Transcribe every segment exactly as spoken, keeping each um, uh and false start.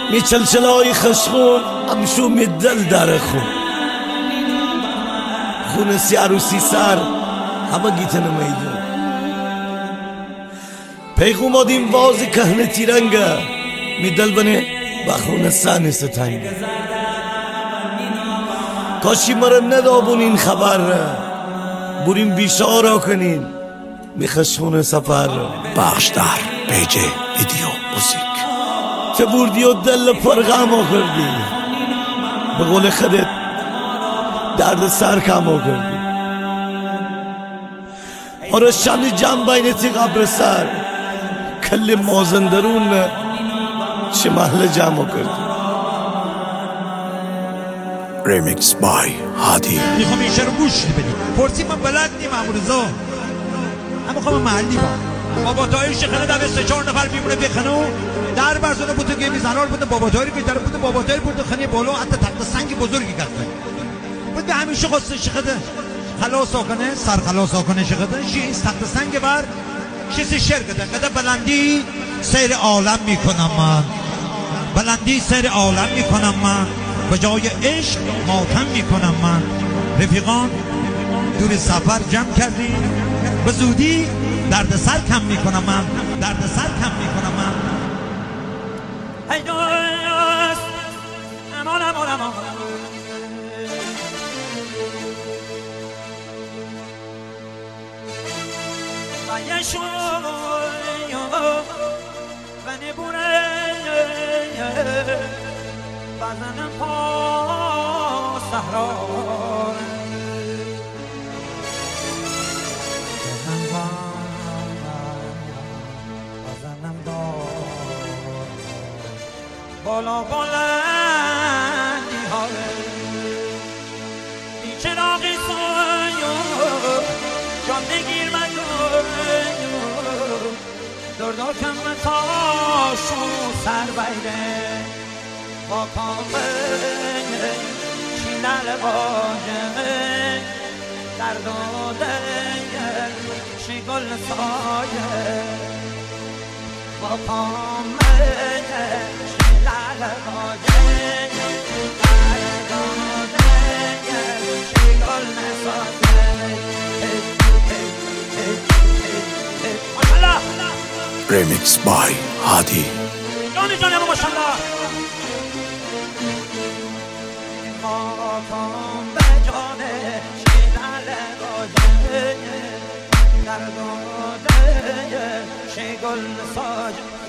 میچلچلای خشخون همشو میدل در خون خون سی عروسی سر همه گیتن میدون پیغوم آدیم وازی کهنه تیرنگه میدل بنه بخون سن ستنگه کاشی مرا ندابون این خبر بریم بیشارا کنین میخشون سفر بخش در پیج ویدیو موزیک چه بردی و دل پرغم کردی به قول خودت درد سر کم کردی آره شن جمع بینتی قبر سر کل مازندرون چه محل جمع کردی ریمیکس بای هادی. میخوام این شعر رو گوش بدیم. پرسی من بلد نیم امروزا اما میخوام محلی با بابا تایی شخنه در سه چهار نفر بیمونه بخنو در برزونه بوده که میزنار بوده بابا تایی بیتر بوده بابا تایی بوده خنی بالا حتی تخت سنگ بزرگی کرده بود به همیشه خواسته شخده خلاص آکنه سر خلاص آکنه شخده شیست تخت سنگ بر شیست شعر کده کده بلندی سیر عالم میکنم من بلندی سیر عالم میکنم من به جای عشق ماتم میکنم من رفیقان دور سفر جمع کردیم به زودی درد سر کم میکنم من درد سر کم میکنم من ای دوست امان امان امان و یشو و نبونه بزنم پا صحرا بزنم دار بالا بلندی هاره بی چراغی سایو جان بگیر من دردار کم تاشو سر بیره با کامل چینل باجمه در داده شگل سایه با کامل چینل باجمه در داده شگل سایه ریمیکس بای هادی. جانی جانی اما ماشالله ماکام به جانه شیدل راجه در داده شگل ساجه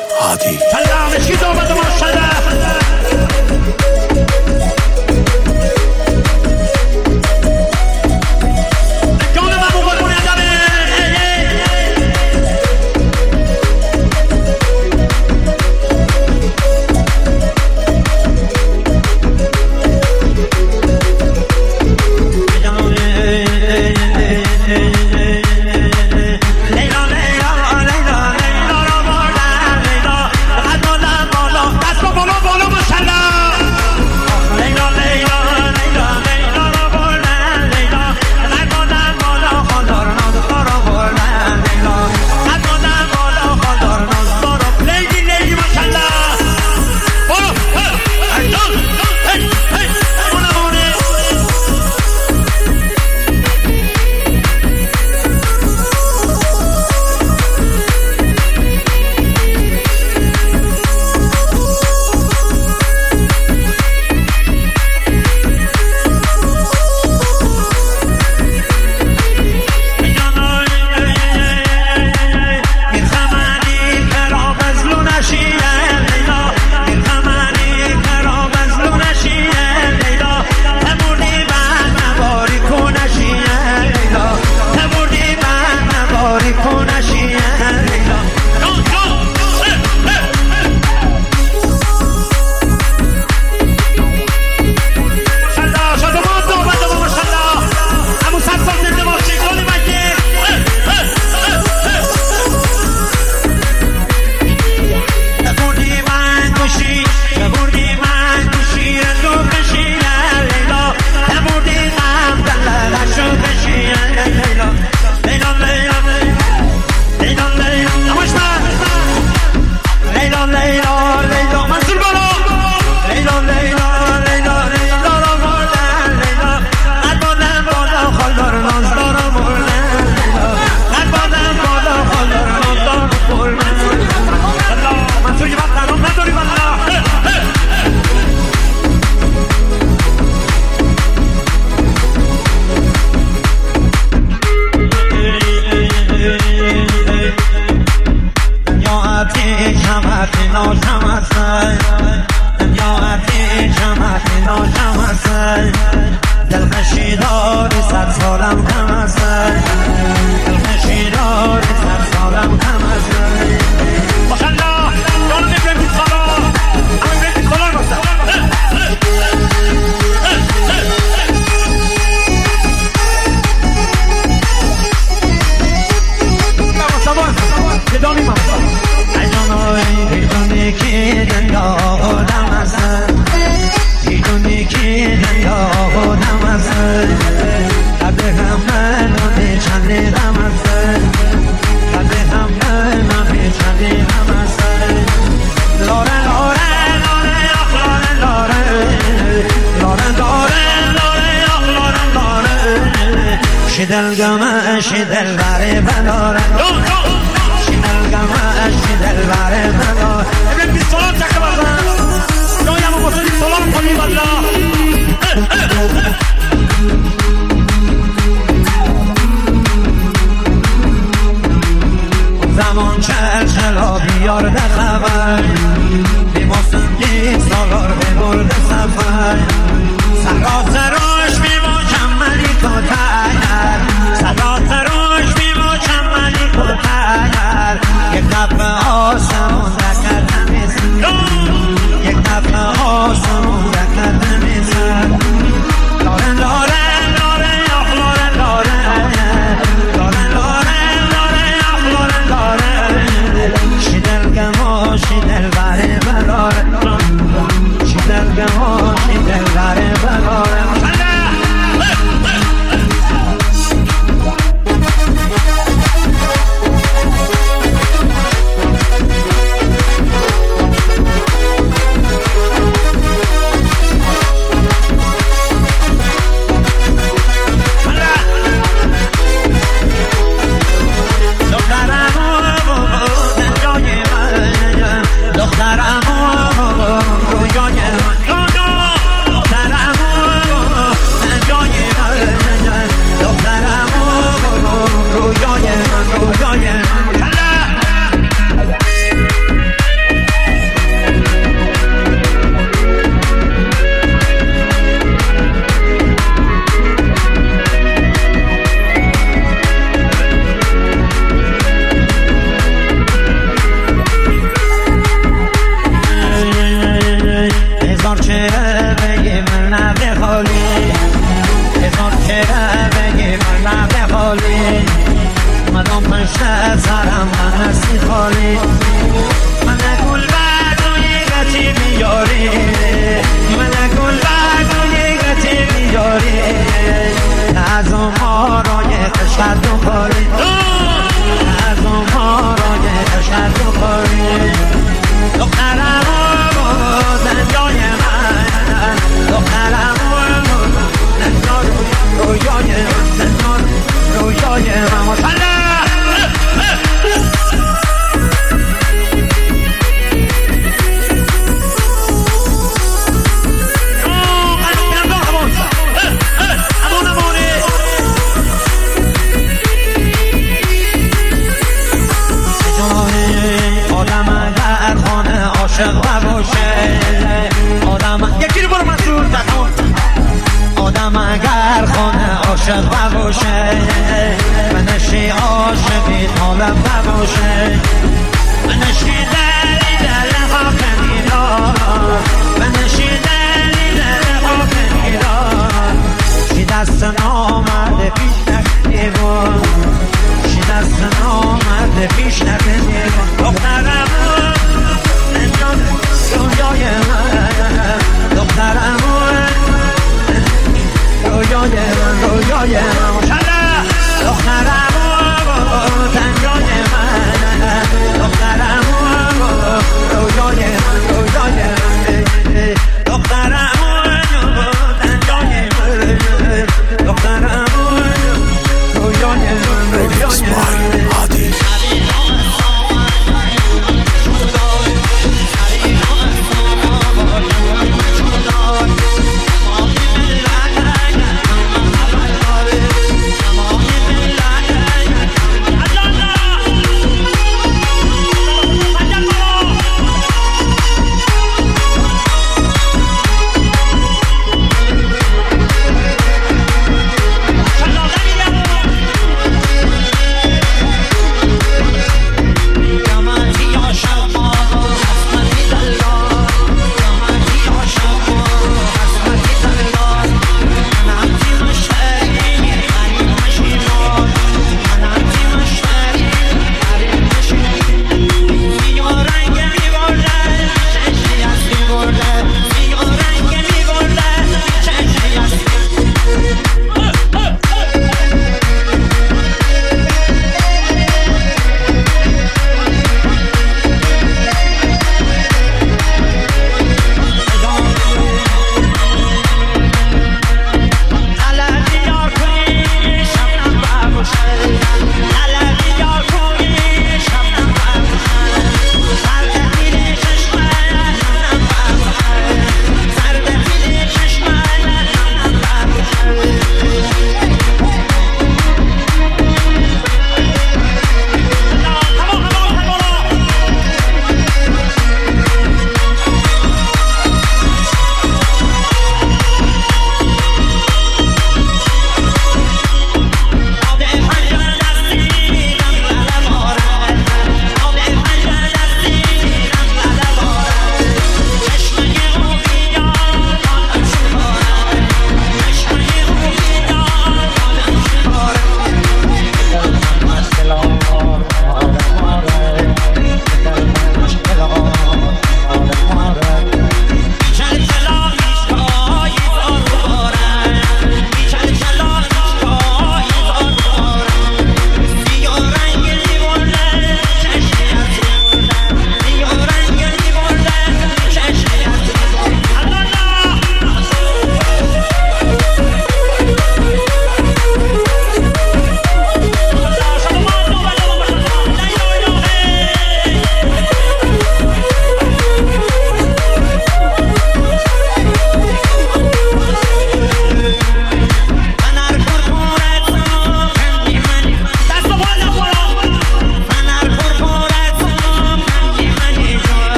هادی سلام شید آمد ما شده دلگمه شی دل بره بناره شی دلگمه شی دل بره بناره ابن بی سلام چکه بزن نویم و بسید سلام کنی والله زمان چل چلا بیار ده خبر بی مصندی سالار ببرد سفر سرات روش بی مکملی کتر سرات روش بی مکملی کتر یک دفعه آسمون دکت نمیزن یک دفعه آسمون دکت نمیزن لاره لاره لاره یخ لاره لاره لاره لاره لاره یخ لاره لاره شی دلگم و شی دلبر عاشق نباشه آدم یکی رو برو مسعود تکون آدم اگر خانه عاشق نباشه منشی عاشقی حالم نباشه منشی دلی دل حاکم ایران منشی دلی دل حاکم ایران شی دست نامرد پیش نکنیبان شی دست نامرد پیش نکنیبان دخترم رویای من دخترم رویای من رویای من دخترم تنجای من دخترم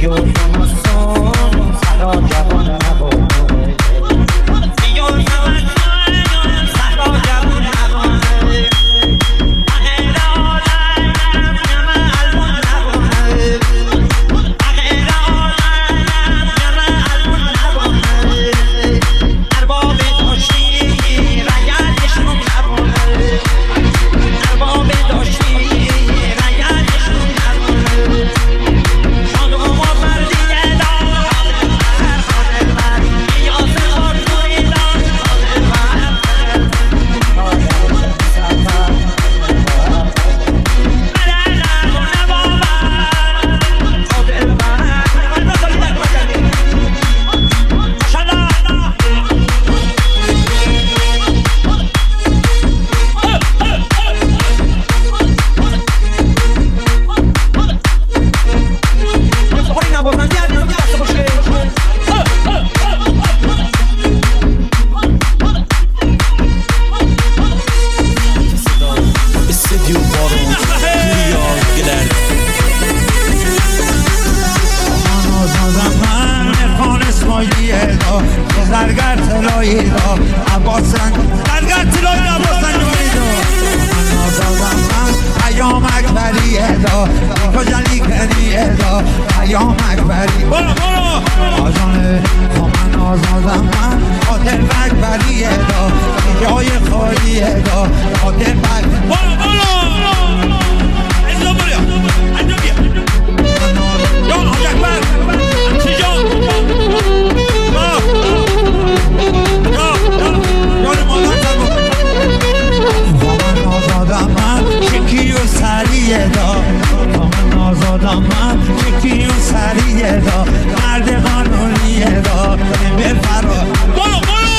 زرگر طلایی دا عباس رنگ زرگر طلایی دا عباس رنگ من آزادم من پیام اکبریه دا کجلی کنیه دا پیام اکبری برو برو آجانه من آزادم من خاطر اکبریه دا جای خالیه دا خاطر اکبری برو برو اینجا بریا اینجا بیا جان حاج اکبر چی جان من آزادم من شکی و سریه دا مرد قانونیه دا به فرا برو برو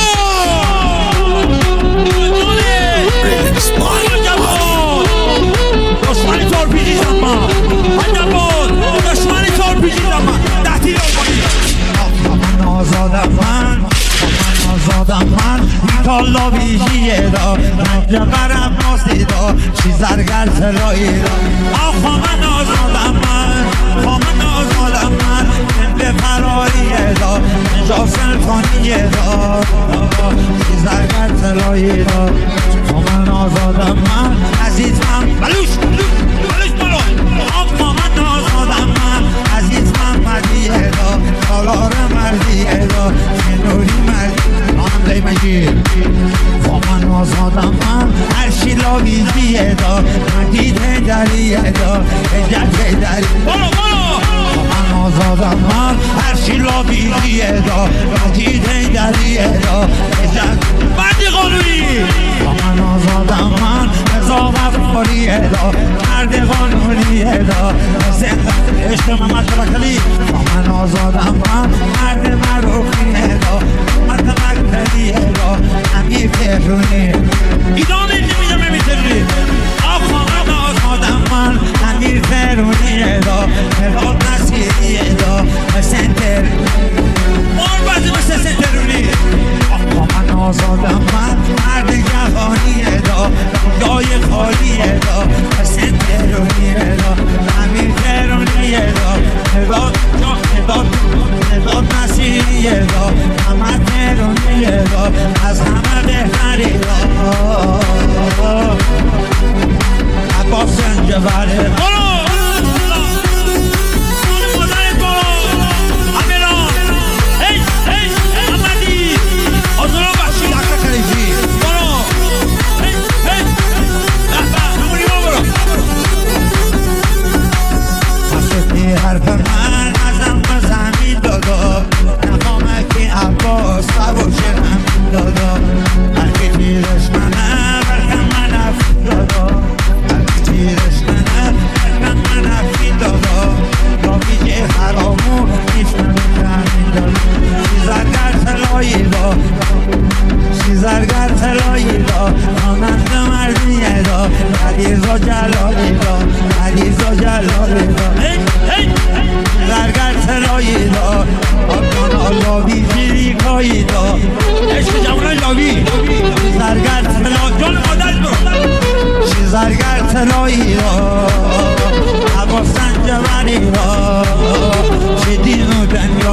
دشمنی تار پیجیزم من هنگم بود دشمنی تار پیجیزم من دهتی رو کنی من آزادم من من آزادم من کالا بیجیه دا من برم ناستی دا چی زرگر سرایی دا آخا من آزادم من آخا من آزادم من به فراریه دا نجا سلطانیه دا چی زرگر سرایی دا آخا من آزادم من عزیز من بلوش بلوش برو آخا من آزادم من عزیز من مردیه دا سالار مردیه دا نوری مردی آنم لی مجید من آزادم من هر شیلا بیزیه دا مجید دریه دا اجت دری برو برو من آزادم من هر شیلا بیزیه دا مجید دریه دا اجت بندی قانونی من آزادم من رضا وفاریه دا مرد قانونیه دا زنده عشق محمد توکلی من آزادم من مرد مروخیه دا مرد مکتلیه دا امیر تهرونی ایدان نمیدم امیر تهرونی آقا من آزادم من امیر تهرونیه دا ملاد نصیریه دا سنتر مار بزی مثل سنترونی آقا من آزادم من مرد جوانیه دا جای خالیه دا سنترونیه دا امیر تهرونیه دا ملاد ملاد ملاد نصیریه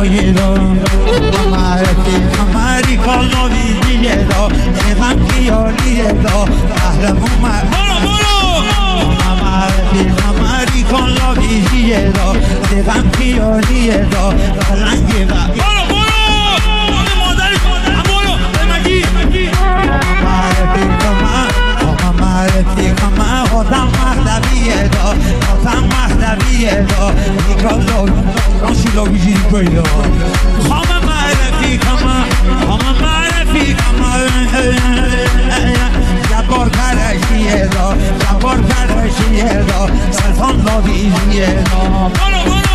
های دا معرفی کمری کالا ویزیه دا غم خیالیه دا قهرمون معرفی کمری کالا ویزیه دا غم خیالیه دا قلنگی و معرفی کمر معرفی کمر خودم مهدویه دا خودم مهدویه دا ایکالا رانشیلا ویژی پیدا خام معرفی کمر خام معرفی کمر جبار کرشیه دا جبار کرشیه دا سلطان لا ویژیه دا